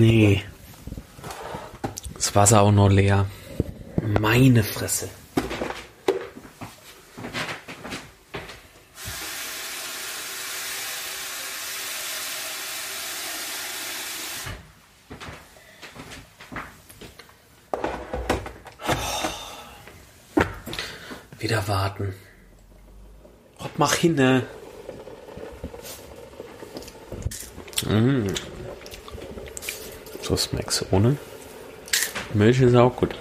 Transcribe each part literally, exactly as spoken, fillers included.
Nee. Das Wasser auch noch leer. Meine Fresse. Wieder warten. Hopp, mach hin, ne? Mm. So Smacks ohne. Milch ist auch gut.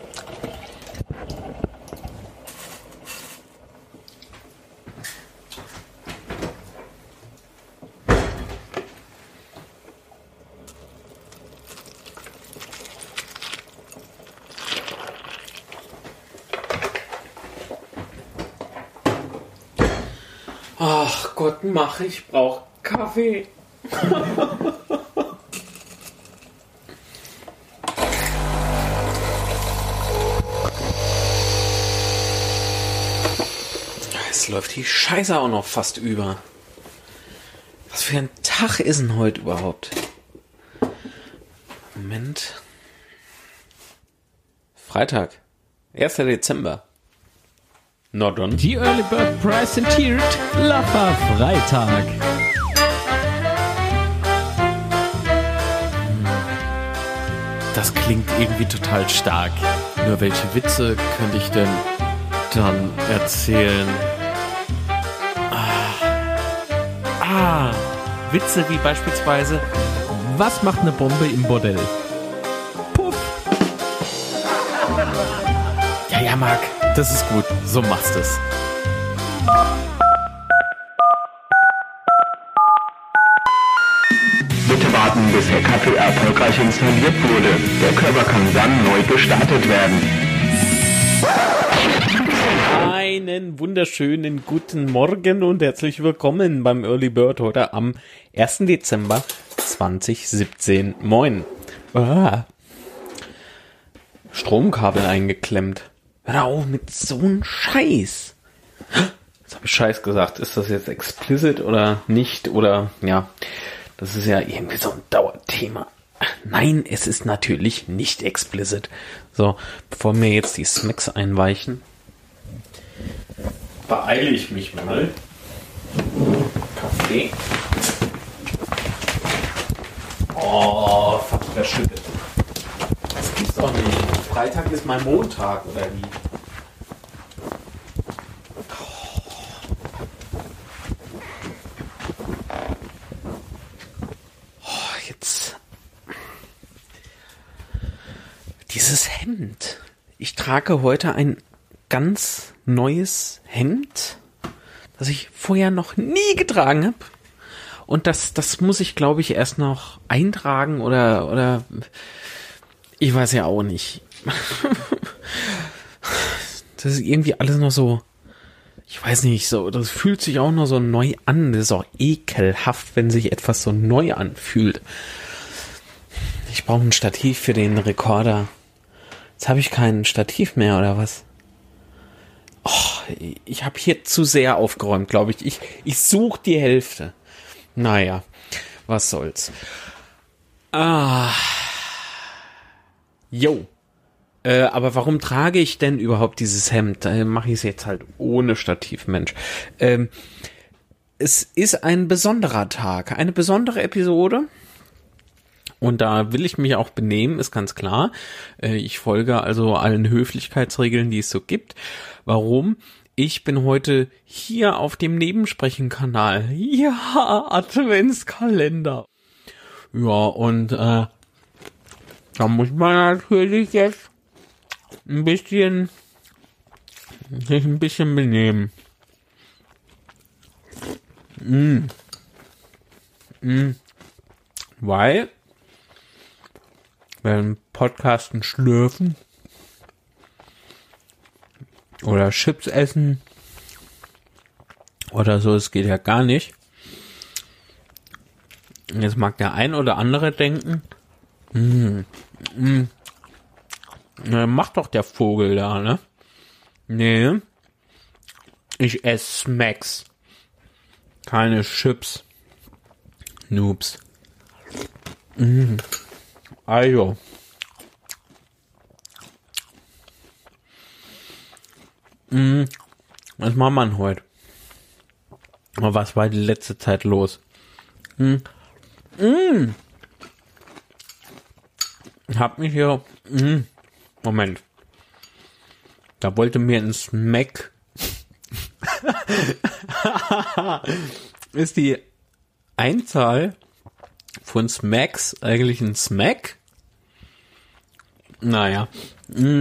Ach Gott, mach, ich brauch Kaffee. Es läuft die Scheiße auch noch fast über. Was für ein Tag ist denn heute überhaupt? Moment. Freitag, erster Dezember. Nordon. Die Early Bird präsentiert Lacher Freitag. Das klingt irgendwie total stark. Nur welche Witze könnte ich denn dann erzählen? Ah, ah Witze wie beispielsweise: Was macht eine Bombe im Bordell? Puff. Ja, ja, Marc. Das ist gut, so machst es. Bitte warten, bis Herr Kaffee erfolgreich installiert wurde. Der Körper kann dann neu gestartet werden. Einen wunderschönen guten Morgen und herzlich willkommen beim Early Bird heute am ersten Dezember zweitausendsiebzehn. Moin. Ah. Stromkabel eingeklemmt. Hör auf mit so einem Scheiß. Jetzt habe ich Scheiß gesagt. Ist das jetzt explicit oder nicht? Oder, ja, das ist ja irgendwie so ein Dauerthema. Nein, es ist natürlich nicht explicit. So, bevor mir jetzt die Smacks einweichen, beeile ich mich mal. Kaffee. Oh, verschüttet. Das gibt's doch nicht. Freitag ist mein Montag, oder wie? Oh, jetzt. Dieses Hemd. Ich trage heute ein ganz neues Hemd, das ich vorher noch nie getragen habe. Und das, das muss ich, glaube ich, erst noch eintragen oder, oder ich weiß ja auch nicht. Das ist irgendwie alles noch so, ich weiß nicht, so, das fühlt sich auch noch so neu an. Das ist auch ekelhaft, wenn sich etwas so neu anfühlt. Ich brauche ein Stativ für den Rekorder. Jetzt habe ich kein Stativ mehr, oder was? Oh, ich habe hier zu sehr aufgeräumt, glaube ich. Ich, ich suche die Hälfte. Naja, was soll's. Ah. Jo. Äh, aber warum trage ich denn überhaupt dieses Hemd? Da mache ich es jetzt halt ohne Stativ, Mensch. Ähm, es ist ein besonderer Tag, eine besondere Episode. Und da will ich mich auch benehmen, ist ganz klar. Äh, ich folge also allen Höflichkeitsregeln, die es so gibt. Warum? Ich bin heute hier auf dem Nebensprechen-Kanal. Ja, Adventskalender. Ja, und äh, da muss man natürlich jetzt ein bisschen sich ein bisschen benehmen. Mm. Mm. Weil wenn Podcasten schlürfen oder Chips essen oder so, es geht ja gar nicht. Jetzt mag der ein oder andere denken, mm, mm, na, macht doch der Vogel da, ne? Nee, ich esse Smacks, keine Chips. Noobs. Mm. Also. Mm, was macht man heute? Aber was war die letzte Zeit los? Mm. Mm. Ich hab mich hier... Mm. Moment. Da wollte mir ein Smack... Ist die Einzahl von Smacks eigentlich ein Smack? Naja. Mm.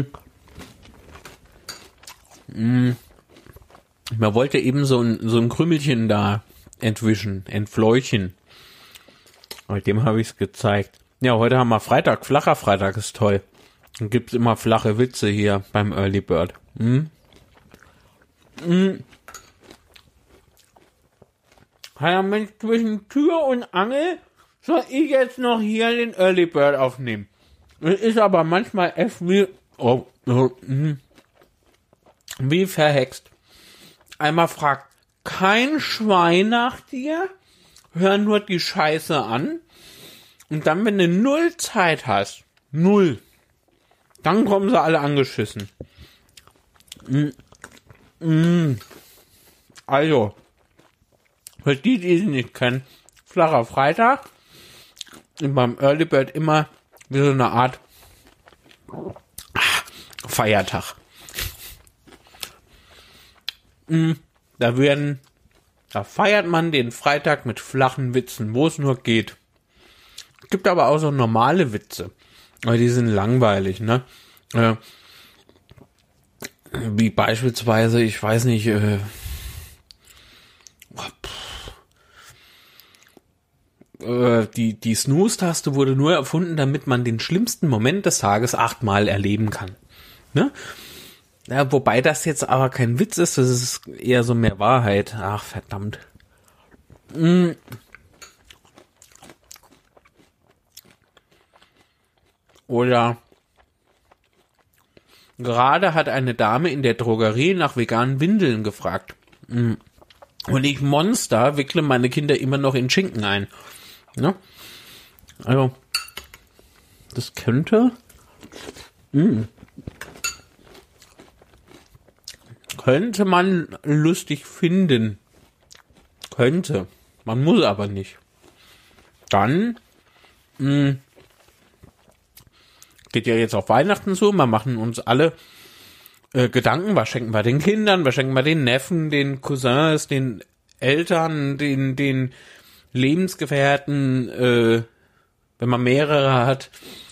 Mm. Man wollte eben so ein, so ein Krümelchen da entwischen, entfleuchen. Und dem habe ich es gezeigt. Ja, heute haben wir Freitag. Flacher Freitag ist toll. Dann gibt's immer flache Witze hier beim Early Bird. Hm? Hm. Ja, Mensch, zwischen Tür und Angel soll ich jetzt noch hier den Early Bird aufnehmen. Es ist aber manchmal echt wie, oh, oh, hm. wie verhext. Einmal fragt kein Schwein nach dir, hör nur die Scheiße an und dann, wenn du null Zeit hast, null, dann kommen sie alle angeschissen. Mm. Mm. Also, für die, die sie nicht kennen, flacher Freitag, und beim Early Bird immer wie so eine Art Feiertag. Mm. Da werden, da feiert man den Freitag mit flachen Witzen, wo es nur geht. Es gibt aber auch so normale Witze, aber die sind langweilig, ne? Äh, wie beispielsweise, ich weiß nicht, äh, äh, die, die Snooze-Taste wurde nur erfunden, damit man den schlimmsten Moment des Tages achtmal erleben kann. Ne? Ja, wobei das jetzt aber kein Witz ist, das ist eher so mehr Wahrheit. Ach, verdammt. Mm. Oder gerade hat eine Dame in der Drogerie nach veganen Windeln gefragt. Mm. Und ich Monster wickle meine Kinder immer noch in Schinken ein. Ne? Also, das könnte... Mm. Könnte man lustig finden. Könnte. Man muss aber nicht. Dann mh, geht ja jetzt auf Weihnachten zu. Wir machen uns alle äh, Gedanken. Was schenken wir den Kindern? Was schenken wir den Neffen, den Cousins, den Eltern, den, den Lebensgefährten, äh, wenn man mehrere hat.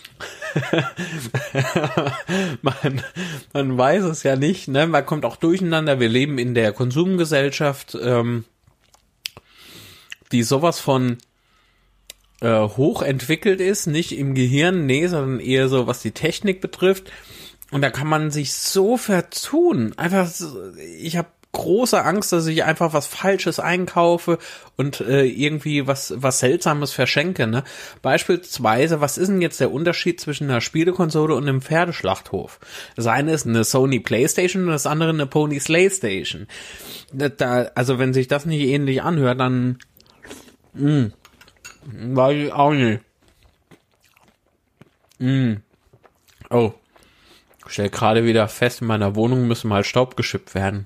man, man weiß es ja nicht, ne? Man kommt auch durcheinander. Wir leben in der Konsumgesellschaft, ähm, die sowas von äh, hochentwickelt ist, nicht im Gehirn, nee, sondern eher so, was die Technik betrifft. Und da kann man sich so verzun. Einfach, so, ich habe große Angst, dass ich einfach was Falsches einkaufe und äh, irgendwie was was Seltsames verschenke. Ne? Beispielsweise, was ist denn jetzt der Unterschied zwischen einer Spielekonsole und einem Pferdeschlachthof? Das eine ist eine Sony Playstation und das andere eine Pony Slaystation. Da, also wenn sich das nicht ähnlich anhört, dann mh, weiß ich auch nicht. Mh. Oh, ich stell gerade wieder fest, in meiner Wohnung müssen mal Staub geschippt werden.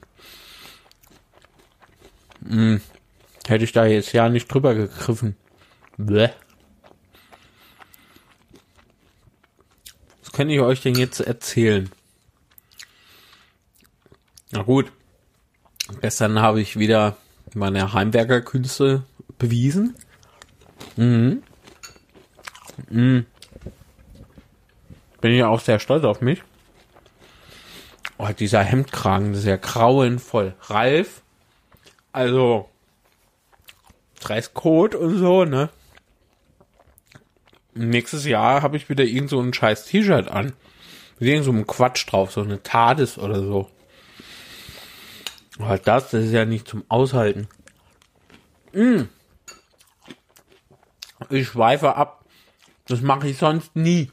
Hm, hätte ich da jetzt ja nicht drüber gegriffen. Bäh. Was kann ich euch denn jetzt erzählen? Na gut. Gestern habe ich wieder meine Heimwerkerkünste bewiesen. Mhm. Mhm. Bin ich auch sehr stolz auf mich. Oh, dieser Hemdkragen, das ist ja grauenvoll. Ralf. Also, Dresscode und so, ne? Nächstes Jahr habe ich wieder irgend so ein scheiß T-Shirt an. Mit irgend so einem Quatsch drauf, so eine TARDIS oder so. Aber das, das ist ja nicht zum Aushalten. Mm. Ich schweife ab. Das mache ich sonst nie.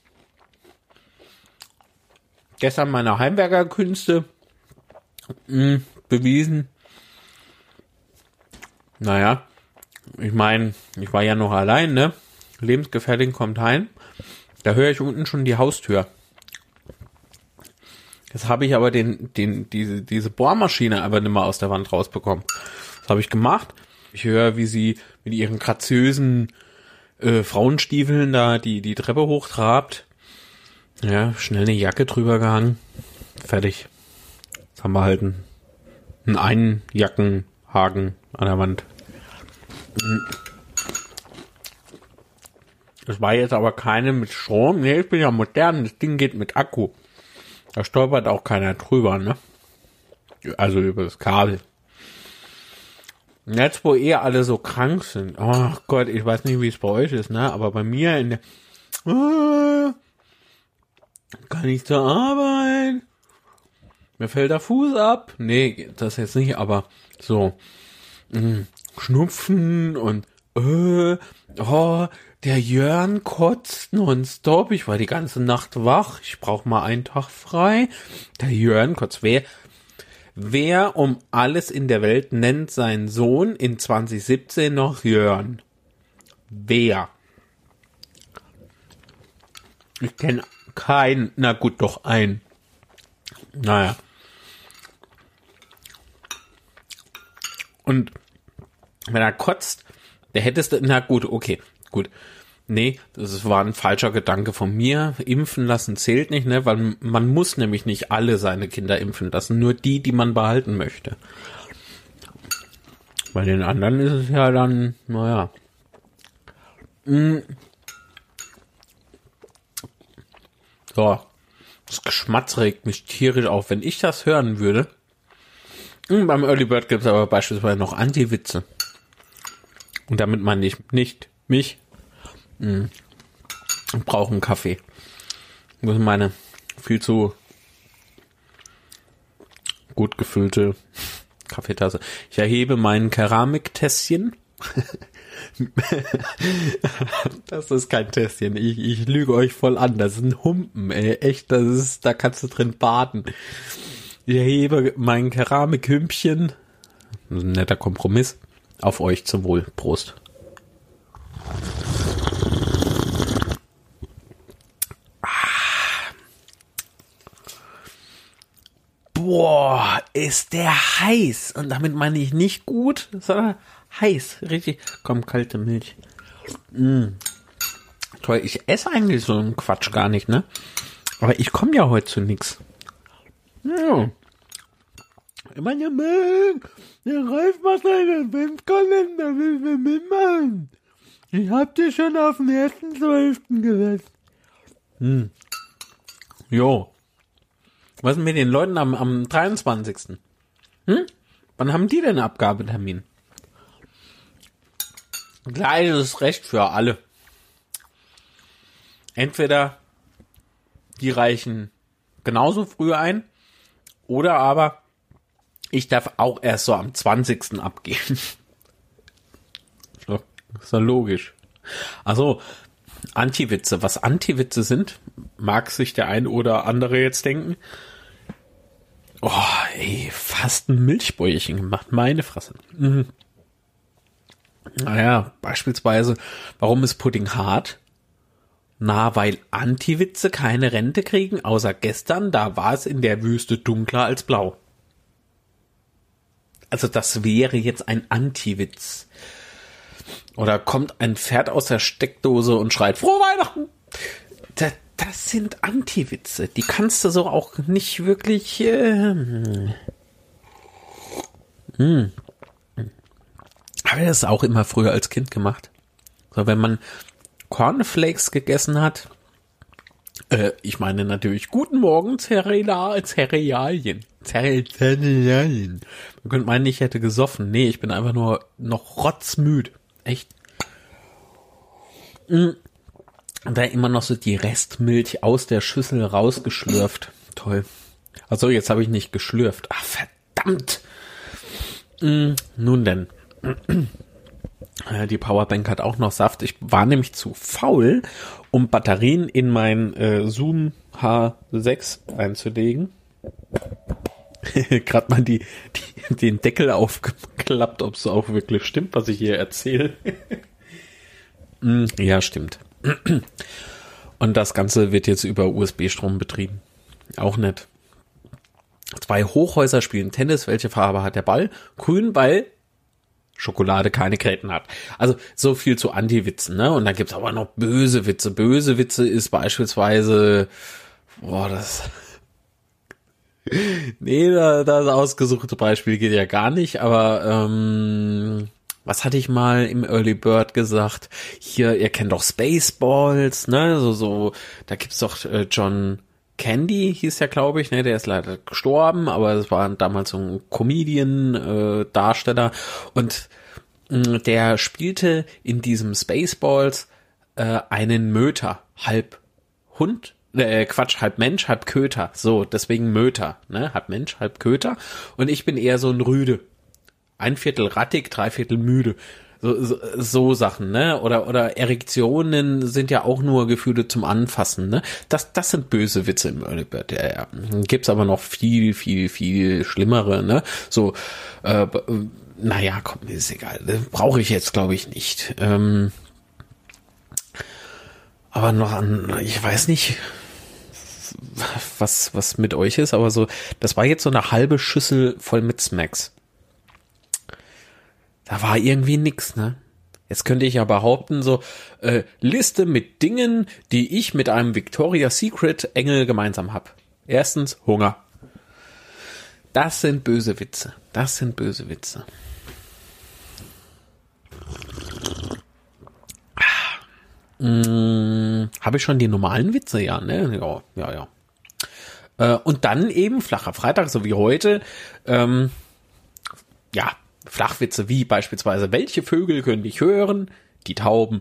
Gestern meine Heimwerkerkünste mm, bewiesen. Naja, ich meine, ich war ja noch allein, ne? Lebensgefährtin kommt heim. Da höre ich unten schon die Haustür. Jetzt habe ich aber den, den, diese, diese Bohrmaschine einfach nicht mehr aus der Wand rausbekommen. Was habe ich gemacht? Ich höre, wie sie mit ihren graziösen äh, Frauenstiefeln da die, die Treppe hochtrabt. Ja, schnell eine Jacke drüber gehangen. Fertig. Jetzt haben wir halt einen, einen Einjackenhaken an der Wand. Das war jetzt aber keine mit Strom. Nee, ich bin ja modern. Das Ding geht mit Akku. Da stolpert auch keiner drüber, ne? Also über das Kabel. Jetzt, wo eh alle so krank sind. Oh Gott, ich weiß nicht, wie es bei euch ist, ne? Aber bei mir in der... Oh, kann ich zur Arbeit? Mir fällt der Fuß ab. Nee, das jetzt nicht, aber so... Mh, Schnupfen und... Äh, oh... Der Jörn kotzt nonstop. Ich war die ganze Nacht wach. Ich brauche mal einen Tag frei. Der Jörn kotzt. Wer, wer um alles in der Welt nennt seinen Sohn in zwanzig siebzehn noch Jörn? Wer? Ich kenne keinen. Na gut, doch einen. Naja. Und wenn er kotzt, der hättest du... Na gut, okay. Gut. Nee, das war ein falscher Gedanke von mir. Impfen lassen zählt nicht, ne? Weil man muss nämlich nicht alle seine Kinder impfen lassen, nur die, die man behalten möchte. Bei den anderen ist es ja dann, naja. So. Das Geschmatz regt mich tierisch auf. Wenn ich das hören würde. Beim Early Bird gibt es aber beispielsweise noch Anti-Witze. Und damit meine ich nicht mich. Ich brauche einen Kaffee. Das ist meine viel zu gut gefüllte Kaffeetasse. Ich erhebe mein Keramiktässchen. Das ist kein Tässchen. Ich, ich lüge euch voll an. Das ist ein Humpen, ey. Echt, das ist, da kannst du drin baden. Ich erhebe mein Keramikhümpchen. Das ist ein netter Kompromiss. Auf euch zum Wohl. Prost. Boah, ist der heiß. Und damit meine ich nicht gut, sondern heiß. Richtig. Komm, kalte Milch. Mm. Toll, ich esse eigentlich so einen Quatsch gar nicht, ne? Aber ich komme ja heute zu nix. Ja. Ich meine, Mann, der Ralf macht einen Adventskalender, will wir mitmachen. Ich hab dir schon auf den ersten zwölften gesetzt. Hm. Jo. Was ist mit den Leuten am, am dreiundzwanzigsten? Hm? Wann haben die denn Abgabetermin? Gleiches Recht für alle. Entweder die reichen genauso früh ein, oder aber ich darf auch erst so am zwanzigsten abgeben. So, ist ja logisch. Also, Anti-Witze. Was Anti-Witze sind, mag sich der ein oder andere jetzt denken. Oh, ey, fast ein Milchbäuerchen gemacht. Meine Fresse. Mhm. Naja, beispielsweise, warum ist Pudding hart? Na, weil Anti-Witze keine Rente kriegen, außer gestern, da war es in der Wüste dunkler als blau. Also das wäre jetzt ein Anti-Witz. Oder kommt ein Pferd aus der Steckdose und schreit, Frohe Weihnachten! Das, das sind Anti-Witze. Die kannst du so auch nicht wirklich... Äh, hm. Habe ich das auch immer früher als Kind gemacht. So, wenn man Cornflakes gegessen hat, äh, ich meine natürlich, guten Morgen, Cereal, Cerealien. Cerealien. Man könnte meinen, ich hätte gesoffen. Nee, ich bin einfach nur noch rotzmüd. Echt. Und da immer noch so die Restmilch aus der Schüssel rausgeschlürft. Toll. Also jetzt habe ich nicht geschlürft. Ach, verdammt. Nun denn. Die Powerbank hat auch noch Saft. Ich war nämlich zu faul, um Batterien in mein äh, Zoom H sechs einzulegen. Gerade mal die, die, den Deckel aufgeklappt, ob es auch wirklich stimmt, was ich hier erzähle. Ja, stimmt. Und das Ganze wird jetzt über U S B-Strom betrieben. Auch nett. Zwei Hochhäuser spielen Tennis. Welche Farbe hat der Ball? Grün, weil Schokolade keine Gräten hat. Also so viel zu Anti-Witzen, ne? Und dann gibt's aber noch böse Witze. Böse Witze ist beispielsweise, boah, das, nee, das ausgesuchte Beispiel geht ja gar nicht, aber, ähm, was hatte ich mal im Early Bird gesagt? Hier, ihr kennt doch Spaceballs, ne? So, so, da gibt's doch äh, John Candy, hieß der, glaube ich, ne? Der ist leider gestorben, aber es war damals so ein Comedian-Darsteller äh, und mh, der spielte in diesem Spaceballs äh, einen Möter, halb Hund, äh, Quatsch, halb Mensch, halb Köter, so, deswegen Möter, ne? Halb Mensch, halb Köter und ich bin eher so ein Rüde. Ein Viertel rattig, drei Viertel müde. So, so, so Sachen, ne? Oder, oder Erektionen sind ja auch nur Gefühle zum Anfassen, ne? Das, das sind böse Witze im Early Bird, ja, ja. Gibt's aber noch viel, viel, viel schlimmere, ne? So, äh, naja, komm, ist egal. Brauche ich jetzt, glaube ich, nicht. Ähm, aber noch an, ich weiß nicht, was, was mit euch ist, aber so, das war jetzt so eine halbe Schüssel voll mit Smacks. Da war irgendwie nix, ne? Jetzt könnte ich ja behaupten, so, äh, Liste mit Dingen, die ich mit einem Victoria's Secret Engel gemeinsam hab. Erstens, Hunger. Das sind böse Witze. Das sind böse Witze. Hm, habe ich schon die normalen Witze? Ja, ne? Ja, ja, ja. Äh, und dann eben flacher Freitag, so wie heute, ähm, ja, Flachwitze wie beispielsweise, welche Vögel können dich hören? Die Tauben.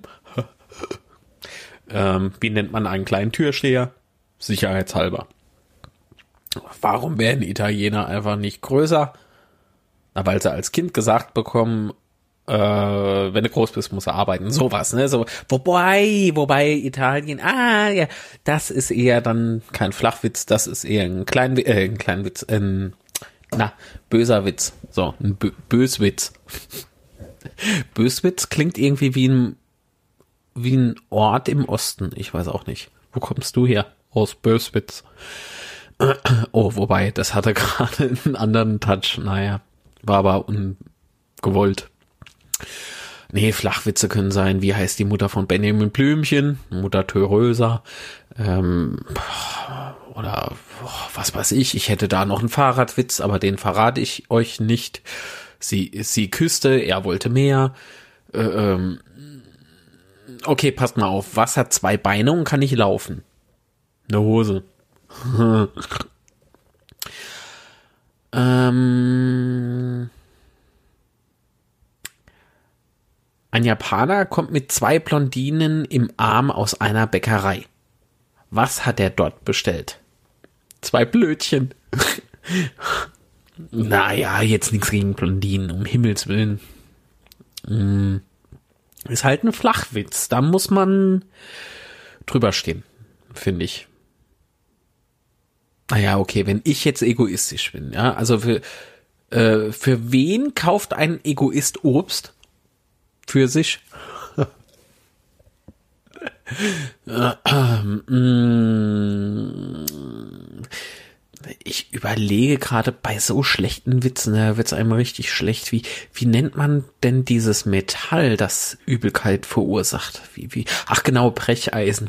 ähm, wie nennt man einen kleinen Türsteher? Sicherheitshalber. Warum werden Italiener einfach nicht größer? Na, weil sie als Kind gesagt bekommen, äh, wenn du groß bist, musst du arbeiten. Sowas, ne? So, wobei, wobei Italien, ah, ja, das ist eher dann kein Flachwitz, das ist eher ein klein, äh, ein klein Witz, ein Na, böser Witz. So, ein Bö- Böswitz. Böswitz klingt irgendwie wie ein, wie ein Ort im Osten. Ich weiß auch nicht. Wo kommst du her? Aus Böswitz. Oh, wobei, das hatte gerade einen anderen Touch. Naja, war aber ungewollt. Nee, Flachwitze können sein, wie heißt die Mutter von Benjamin Blümchen? Mutter Theresa. Ähm, oder was weiß ich, ich hätte da noch einen Fahrradwitz, aber den verrate ich euch nicht. Sie, sie küsste, er wollte mehr. Äh, ähm, okay, passt mal auf. Was hat zwei Beine und kann nicht laufen? Eine Hose. ähm... Ein Japaner kommt mit zwei Blondinen im Arm aus einer Bäckerei. Was hat er dort bestellt? Zwei Blödchen. Naja, jetzt nichts gegen Blondinen, um Himmels Willen. Hm. Ist halt ein Flachwitz. Da muss man drüber stehen, finde ich. Naja, okay, wenn ich jetzt egoistisch bin, ja, also für, äh, für wen kauft ein Egoist Obst? Für sich. Ich überlege gerade bei so schlechten Witzen, da wird es einem richtig schlecht. Wie, wie nennt man denn dieses Metall, das Übelkeit verursacht? Wie, wie? Ach genau, Brecheisen.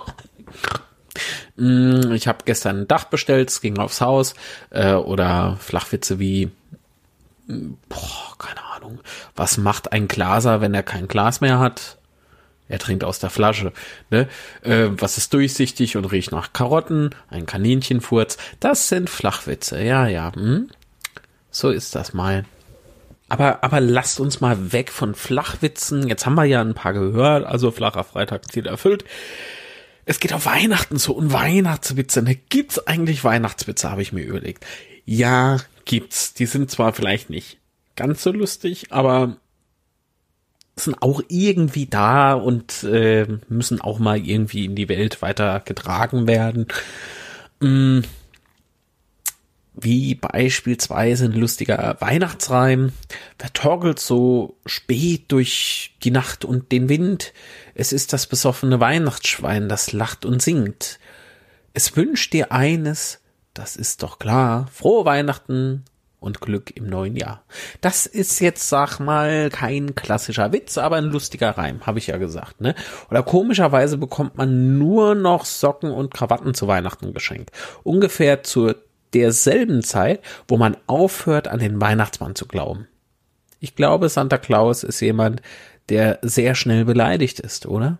Ich habe gestern ein Dach bestellt, es ging aufs Haus. Äh, oder Flachwitze wie, boah, keine Ahnung. Was macht ein Glaser, wenn er kein Glas mehr hat? Er trinkt aus der Flasche. Ne? Äh, was ist durchsichtig und riecht nach Karotten? Ein Kaninchenfurz. Das sind Flachwitze. Ja, ja. Hm? So ist das mal. Aber, aber lasst uns mal weg von Flachwitzen. Jetzt haben wir ja ein paar gehört. Also flacher Freitag, Ziel erfüllt. Es geht auf Weihnachten zu und Weihnachtswitze. Ne? Gibt's eigentlich Weihnachtswitze, habe ich mir überlegt. Ja, gibt's. Die sind zwar vielleicht nicht ganz so lustig, aber sind auch irgendwie da und äh, müssen auch mal irgendwie in die Welt weiter getragen werden. Mm. wie beispielsweise ein lustiger Weihnachtsreim. Wer torkelt so spät durch die Nacht und den Wind? Es ist das besoffene Weihnachtsschwein, das lacht und singt. Es wünscht dir eines, das ist doch klar, frohe Weihnachten und Glück im neuen Jahr. Das ist jetzt, sag mal, kein klassischer Witz, aber ein lustiger Reim, habe ich ja gesagt, ne? Oder komischerweise bekommt man nur noch Socken und Krawatten zu Weihnachten geschenkt. Ungefähr zur derselben Zeit, wo man aufhört, an den Weihnachtsmann zu glauben. Ich glaube, Santa Claus ist jemand, der sehr schnell beleidigt ist, oder?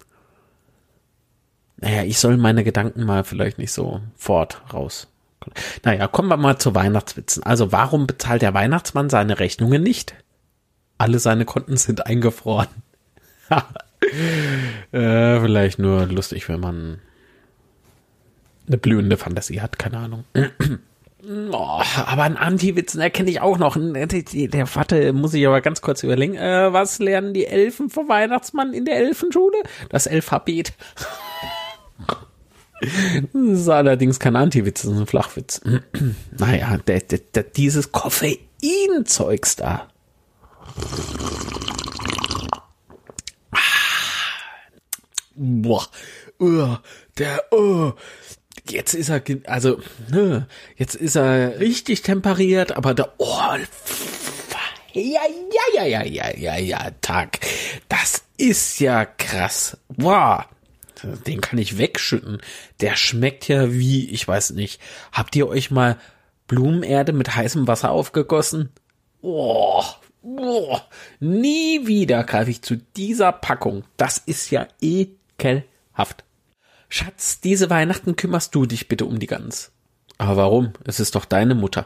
Naja, ich soll meine Gedanken mal vielleicht nicht so fort raus. Naja, kommen wir mal zu Weihnachtswitzen. Also, warum bezahlt der Weihnachtsmann seine Rechnungen nicht? Alle seine Konten sind eingefroren. äh, vielleicht nur lustig, wenn man eine blühende Fantasie hat, keine Ahnung. Oh, aber einen Anti-Witz erkenne ich auch noch. Der Vater muss ich aber ganz kurz überlegen. Äh, was lernen die Elfen vom Weihnachtsmann in der Elfenschule? Das Alphabet. Das ist allerdings kein Anti-Witz, das ist ein Flachwitz. Naja, der, der, der, dieses Koffeinzeugs da. Boah, uh, der, uh, jetzt ist er, also, ne, jetzt ist er richtig temperiert, aber der, oh, ja, ja, ja, ja, ja, ja, ja, Tag, das ist ja krass, wow. Den kann ich wegschütten. Der schmeckt ja wie, ich weiß nicht. Habt ihr euch mal Blumenerde mit heißem Wasser aufgegossen? Oh, oh, nie wieder greife ich zu dieser Packung. Das ist ja ekelhaft. Schatz, diese Weihnachten kümmerst du dich bitte um die Gans. Aber warum? Es ist doch deine Mutter.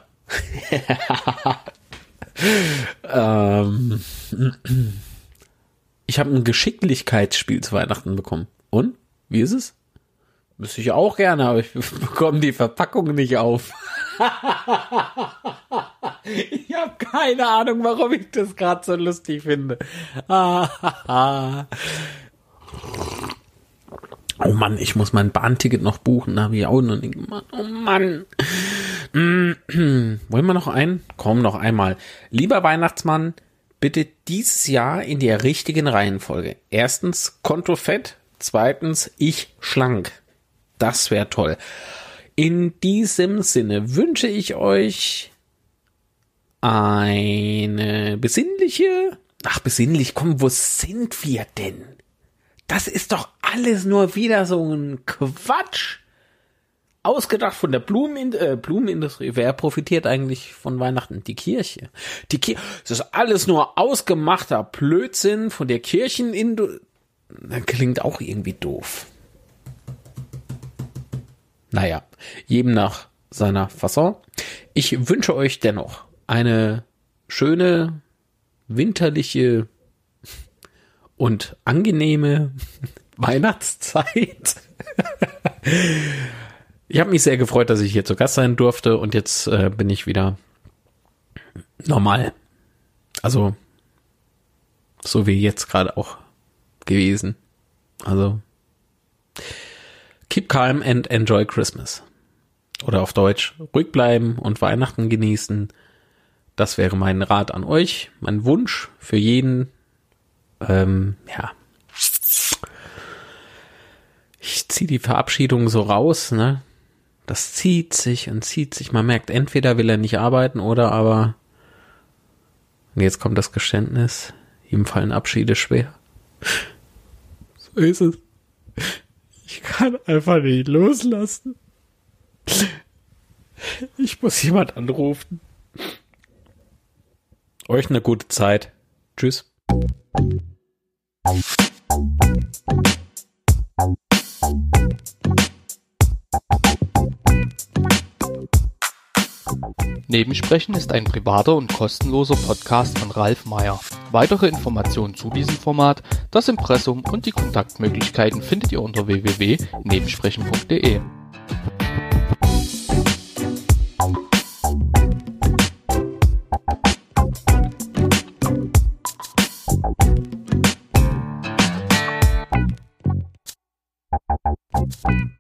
ähm, ich habe ein Geschicklichkeitsspiel zu Weihnachten bekommen. Und? Wie ist es? Müsste ich auch gerne, aber ich bekomme die Verpackung nicht auf. Ich habe keine Ahnung, warum ich das gerade so lustig finde. Oh Mann, ich muss mein Bahnticket noch buchen. Da habe ich auch noch nicht gemacht. Oh Mann. Wollen wir noch einen? Komm, noch einmal. Lieber Weihnachtsmann, bitte dieses Jahr in der richtigen Reihenfolge. Erstens Konto fett. Zweitens, ich schlank. Das wäre toll. In diesem Sinne wünsche ich euch eine besinnliche... Ach, besinnlich, komm, wo sind wir denn? Das ist doch alles nur wieder so ein Quatsch. Ausgedacht von der Blumen, äh, Blumenindustrie. Wer profitiert eigentlich von Weihnachten? Die Kirche. Die Kirche. Das ist alles nur ausgemachter Blödsinn von der Kirchenindustrie. Das klingt auch irgendwie doof. Naja, jedem nach seiner Fasson. Ich wünsche euch dennoch eine schöne, winterliche und angenehme Weihnachtszeit. Ich habe mich sehr gefreut, dass ich hier zu Gast sein durfte und jetzt äh, bin ich wieder normal. Also, so wie jetzt gerade auch gewesen. Also keep calm and enjoy Christmas. Oder auf Deutsch, ruhig bleiben und Weihnachten genießen. Das wäre mein Rat an euch, mein Wunsch für jeden. Ähm, ja. Ich ziehe die Verabschiedung so raus, ne? Das zieht sich und zieht sich. Man merkt, entweder will er nicht arbeiten oder aber und jetzt kommt das Geständnis, ihm fallen Abschiede schwer. So ist es. Ich kann einfach nicht loslassen. Ich muss jemand anrufen. Euch eine gute Zeit. Tschüss. Nebensprechen ist ein privater und kostenloser Podcast von Ralf Meyer. Weitere Informationen zu diesem Format, das Impressum und die Kontaktmöglichkeiten findet ihr unter w w w punkt nebensprechen punkt de.